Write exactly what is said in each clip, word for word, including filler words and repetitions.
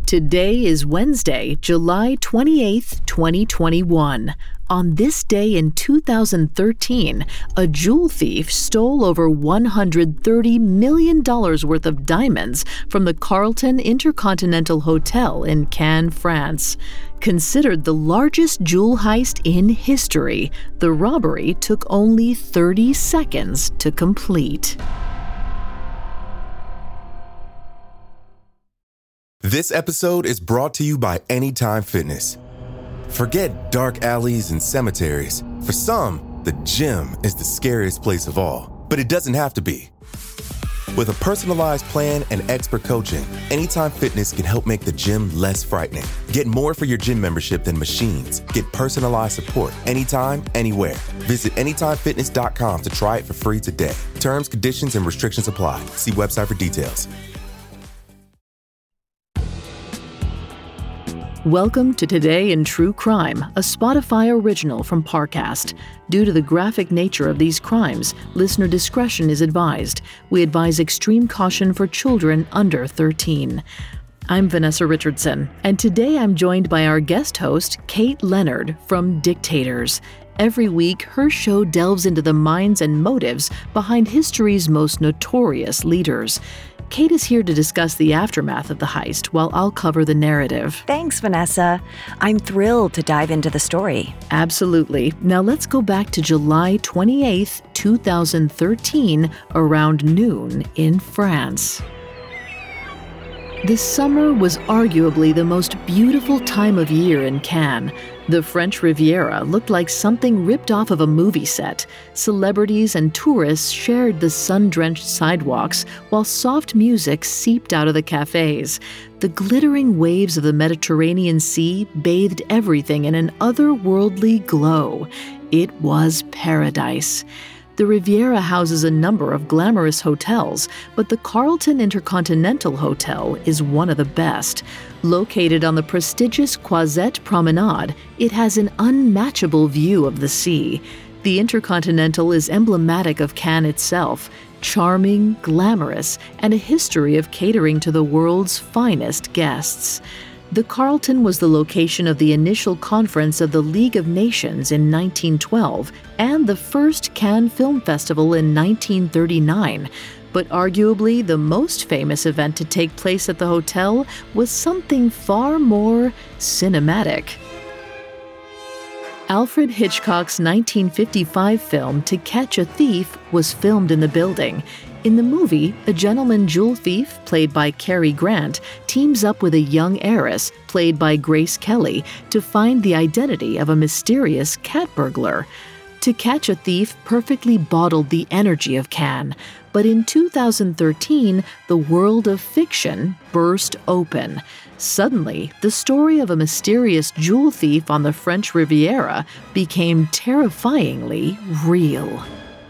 Today is Wednesday, July twenty-eighth, twenty twenty-one. On this day in two thousand thirteen, a jewel thief stole over one hundred thirty million dollars worth of diamonds from the Carlton Intercontinental Hotel in Cannes, France. Considered the largest jewel heist in history, the robbery took only thirty seconds to complete. This episode is brought to you by Anytime Fitness. Forget dark alleys and cemeteries. For some, the gym is the scariest place of all, but it doesn't have to be. With a personalized plan and expert coaching, Anytime Fitness can help make the gym less frightening. Get more for your gym membership than machines. Get personalized support anytime, anywhere. Visit anytime fitness dot com to try it for free today. Terms, conditions, and restrictions apply. See website for details. Welcome to Today in True Crime, a Spotify original from Parcast. Due to the graphic nature of these crimes, listener discretion is advised. We advise extreme caution for children under thirteen. I'm Vanessa Richardson, and today I'm joined by our guest host, Kate Leonard from Dictators. Every week, her show delves into the minds and motives behind history's most notorious leaders. Kate is here to discuss the aftermath of the heist, while I'll cover the narrative. Thanks, Vanessa. I'm thrilled to dive into the story. Absolutely. Now let's go back to July twenty-eighth, two thousand thirteen, around noon in France. The summer was arguably the most beautiful time of year in Cannes. The French Riviera looked like something ripped off of a movie set. Celebrities and tourists shared the sun-drenched sidewalks, while soft music seeped out of the cafes. The glittering waves of the Mediterranean Sea bathed everything in an otherworldly glow. It was paradise. The Riviera houses a number of glamorous hotels, but the Carlton Intercontinental Hotel is one of the best. Located on the prestigious Croisette Promenade, it has an unmatchable view of the sea. The Intercontinental is emblematic of Cannes itself, charming, glamorous, and a history of catering to the world's finest guests. The Carlton was the location of the initial conference of the League of Nations in nineteen twelve and the first Cannes Film Festival in nineteen thirty-nine. But arguably the most famous event to take place at the hotel was something far more cinematic. Alfred Hitchcock's nineteen fifty-five film To Catch a Thief was filmed in the building. In the movie, a gentleman jewel thief, played by Cary Grant, teams up with a young heiress, played by Grace Kelly, to find the identity of a mysterious cat burglar. To Catch a Thief perfectly bottled the energy of Cannes, but in two thousand thirteen, the world of fiction burst open. Suddenly, the story of a mysterious jewel thief on the French Riviera became terrifyingly real.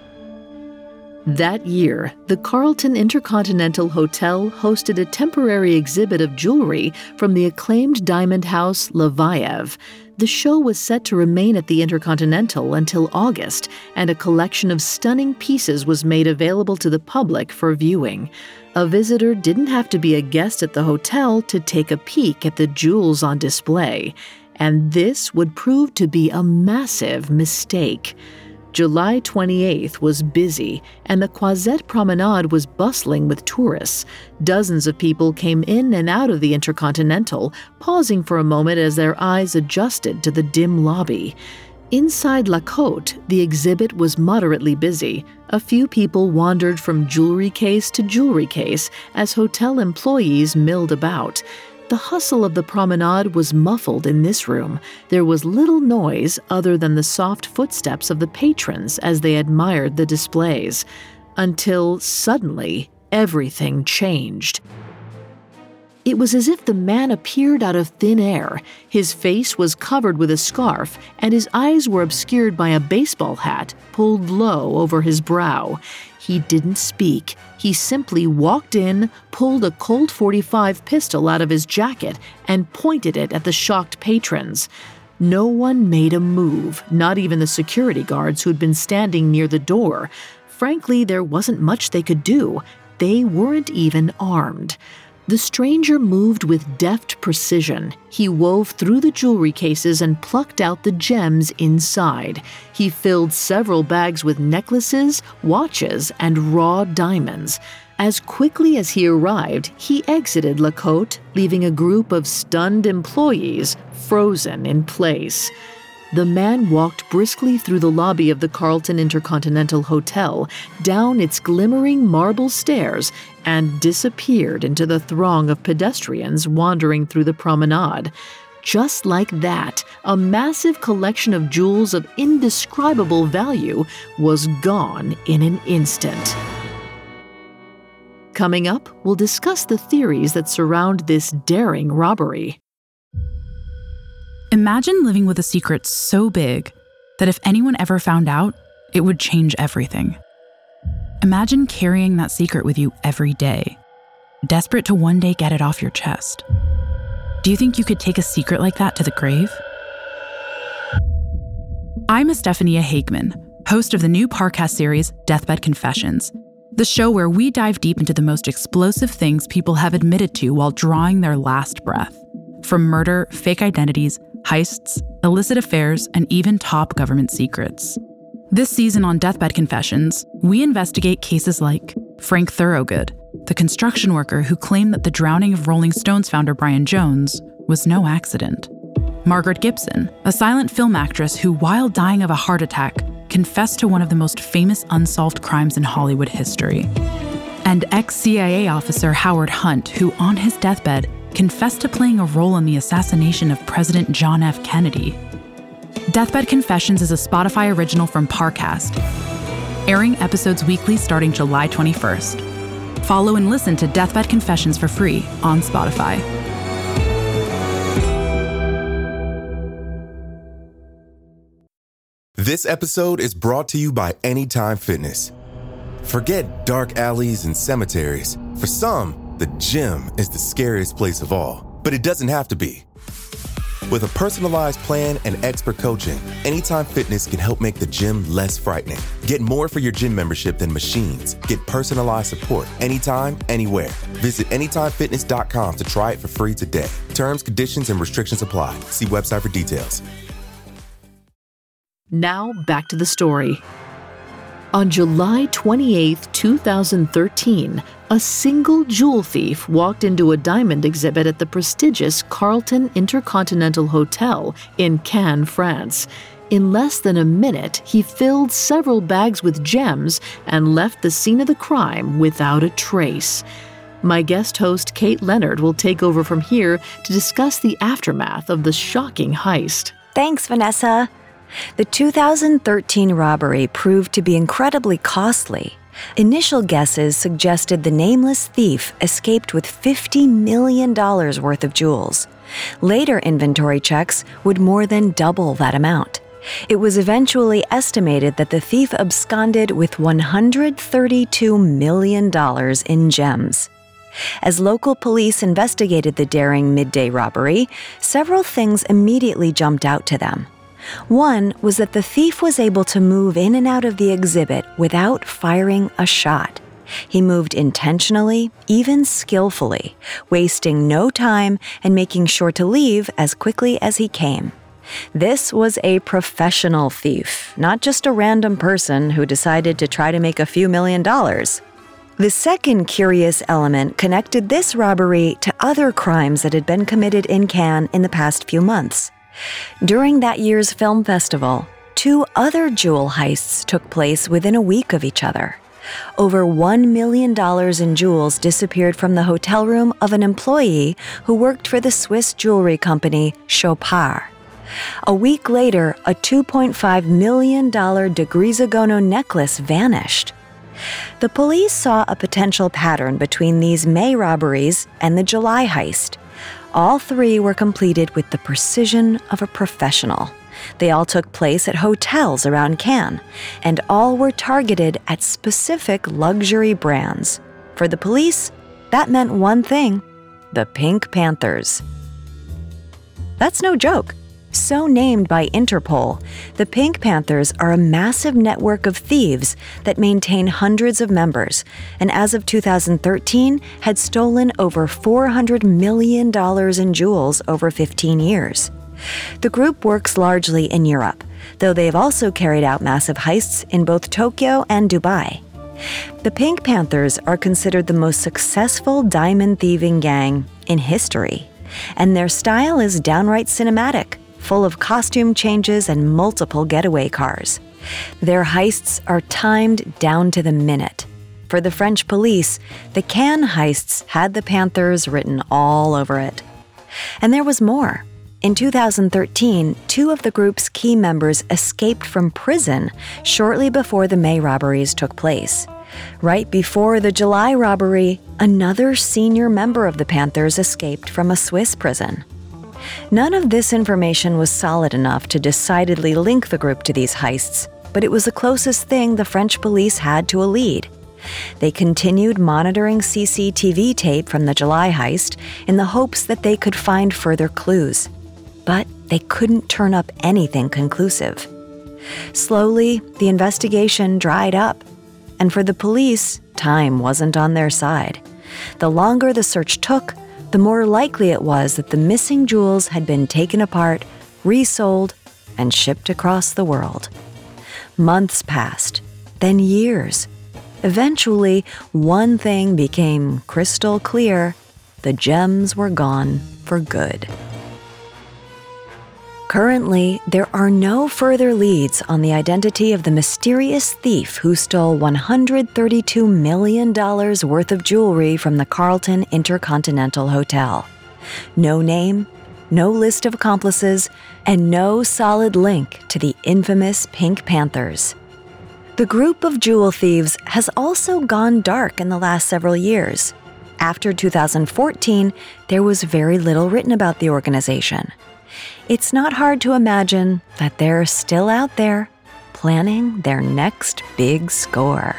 That year, the Carlton Intercontinental Hotel hosted a temporary exhibit of jewelry from the acclaimed diamond house Lavaev. The show was set to remain at the Intercontinental until August, and a collection of stunning pieces was made available to the public for viewing. A visitor didn't have to be a guest at the hotel to take a peek at the jewels on display, and this would prove to be a massive mistake. July twenty-eighth was busy, and the Croisette Promenade was bustling with tourists. Dozens of people came in and out of the Intercontinental, pausing for a moment as their eyes adjusted to the dim lobby. Inside La Côte, the exhibit was moderately busy. A few people wandered from jewelry case to jewelry case as hotel employees milled about. The hustle of the promenade was muffled in this room. There was little noise other than the soft footsteps of the patrons as they admired the displays. Until suddenly, everything changed. It was as if the man appeared out of thin air. His face was covered with a scarf, and his eyes were obscured by a baseball hat pulled low over his brow. He didn't speak. He simply walked in, pulled a Colt forty-five pistol out of his jacket, and pointed it at the shocked patrons. No one made a move, not even the security guards who'd been standing near the door. Frankly, there wasn't much they could do. They weren't even armed. The stranger moved with deft precision. He wove through the jewelry cases and plucked out the gems inside. He filled several bags with necklaces, watches, and raw diamonds. As quickly as he arrived, he exited La Côte, leaving a group of stunned employees frozen in place. The man walked briskly through the lobby of the Carlton Intercontinental Hotel, down its glimmering marble stairs, and disappeared into the throng of pedestrians wandering through the promenade. Just like that, a massive collection of jewels of indescribable value was gone in an instant. Coming up, we'll discuss the theories that surround this daring robbery. Imagine living with a secret so big that if anyone ever found out, it would change everything. Imagine carrying that secret with you every day, desperate to one day get it off your chest. Do you think you could take a secret like that to the grave? I'm Estefania Hageman, host of the new Parcast series, Deathbed Confessions, the show where we dive deep into the most explosive things people have admitted to while drawing their last breath. From murder, fake identities, heists, illicit affairs, and even top government secrets. This season on Deathbed Confessions, we investigate cases like Frank Thorogood, the construction worker who claimed that the drowning of Rolling Stones founder Brian Jones was no accident. Margaret Gibson, a silent film actress who, while dying of a heart attack, confessed to one of the most famous unsolved crimes in Hollywood history. And ex-C I A officer Howard Hunt, who on his deathbed confessed to playing a role in the assassination of President John F. Kennedy. Deathbed Confessions is a Spotify original from Parcast, airing episodes weekly starting July twenty-first. Follow and listen to Deathbed Confessions for free on Spotify. This episode is brought to you by Anytime Fitness. Forget dark alleys and cemeteries. For some, the gym is the scariest place of all, but it doesn't have to be. With a personalized plan and expert coaching, Anytime Fitness can help make the gym less frightening. Get more for your gym membership than machines. Get personalized support anytime, anywhere. Visit anytime fitness dot com to try it for free today. Terms, conditions, and restrictions apply. See website for details. Now, back to the story. On July twenty-eighth, twenty thirteen, a single jewel thief walked into a diamond exhibit at the prestigious Carlton Intercontinental Hotel in Cannes, France. In less than a minute, he filled several bags with gems and left the scene of the crime without a trace. My guest host, Kate Leonard, will take over from here to discuss the aftermath of the shocking heist. Thanks, Vanessa. The two thousand thirteen robbery proved to be incredibly costly. Initial guesses suggested the nameless thief escaped with fifty million dollars worth of jewels. Later inventory checks would more than double that amount. It was eventually estimated that the thief absconded with one hundred thirty-two million dollars in gems. As local police investigated the daring midday robbery, several things immediately jumped out to them. One was that the thief was able to move in and out of the exhibit without firing a shot. He moved intentionally, even skillfully, wasting no time and making sure to leave as quickly as he came. This was a professional thief, not just a random person who decided to try to make a few million dollars. The second curious element connected this robbery to other crimes that had been committed in Cannes in the past few months. During that year's film festival, two other jewel heists took place within a week of each other. Over one million dollars in jewels disappeared from the hotel room of an employee who worked for the Swiss jewelry company Chopard. A week later, a two point five million dollars de Grisagono necklace vanished. The police saw a potential pattern between these May robberies and the July heist. All three were completed with the precision of a professional. They all took place at hotels around Cannes, and all were targeted at specific luxury brands. For the police, that meant one thing: the Pink Panthers. That's no joke. so named by Interpol. The Pink Panthers are a massive network of thieves that maintain hundreds of members, and as of two thousand thirteen, had stolen over four hundred million dollars in jewels over fifteen years. The group works largely in Europe, though they have also carried out massive heists in both Tokyo and Dubai. The Pink Panthers are considered the most successful diamond thieving gang in history, and their style is downright cinematic, full of costume changes and multiple getaway cars. Their heists are timed down to the minute. For the French police, the Cannes heists had the Panthers written all over it. And there was more. In two thousand thirteen, two of the group's key members escaped from prison shortly before the May robberies took place. Right before the July robbery, another senior member of the Panthers escaped from a Swiss prison. None of this information was solid enough to decidedly link the group to these heists, but it was the closest thing the French police had to a lead. They continued monitoring C C T V tape from the July heist in the hopes that they could find further clues. But they couldn't turn up anything conclusive. Slowly, the investigation dried up, and for the police, time wasn't on their side. The longer the search took, the more likely it was that the missing jewels had been taken apart, resold, and shipped across the world. Months passed, then years. Eventually, one thing became crystal clear: the gems were gone for good. Currently, there are no further leads on the identity of the mysterious thief who stole one hundred thirty-two million dollars worth of jewelry from the Carlton Intercontinental Hotel. No name, no list of accomplices, and no solid link to the infamous Pink Panthers. The group of jewel thieves has also gone dark in the last several years. After two thousand fourteen, there was very little written about the organization. It's not hard to imagine that they're still out there, planning their next big score.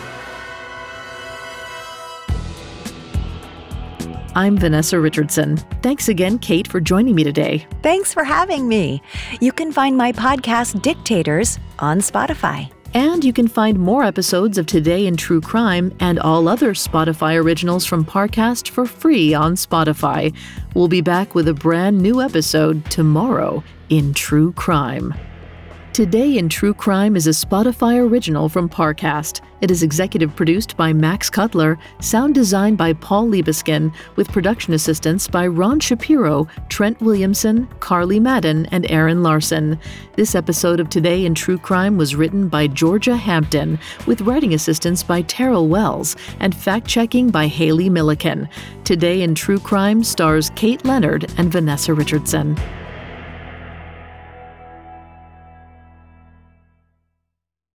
I'm Vanessa Richardson. Thanks again, Kate, for joining me today. Thanks for having me. You can find my podcast, Dictators, on Spotify. And you can find more episodes of Today in True Crime and all other Spotify originals from Parcast for free on Spotify. We'll be back with a brand new episode tomorrow in True Crime. Today in True Crime is a Spotify original from Parcast. It is executive produced by Max Cutler, sound designed by Paul Liebeskin, with production assistance by Ron Shapiro, Trent Williamson, Carly Madden, and Aaron Larson. This episode of Today in True Crime was written by Georgia Hampton, with writing assistance by Terrell Wells, and fact-checking by Haley Milliken. Today in True Crime stars Kate Leonard and Vanessa Richardson.